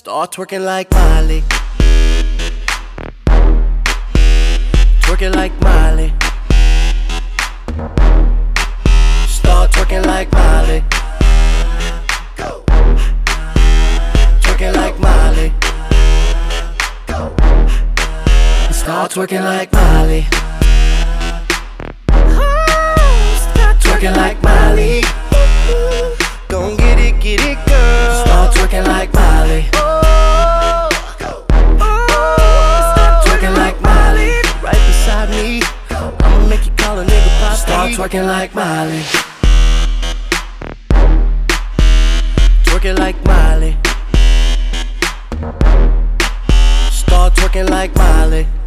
Start twerking like Miley. Twerking like Miley. Start twerking like Miley. Go. Twerking like Miley. Go. Start twerking like Miley. Twerking like Miley. Gon' get it, girl. Start twerking like Miley. Twerking like Miley. Right beside me. I'ma make you call a nigga Poppy. Start twerking like Miley. Twerking like Miley. Start twerking like Miley.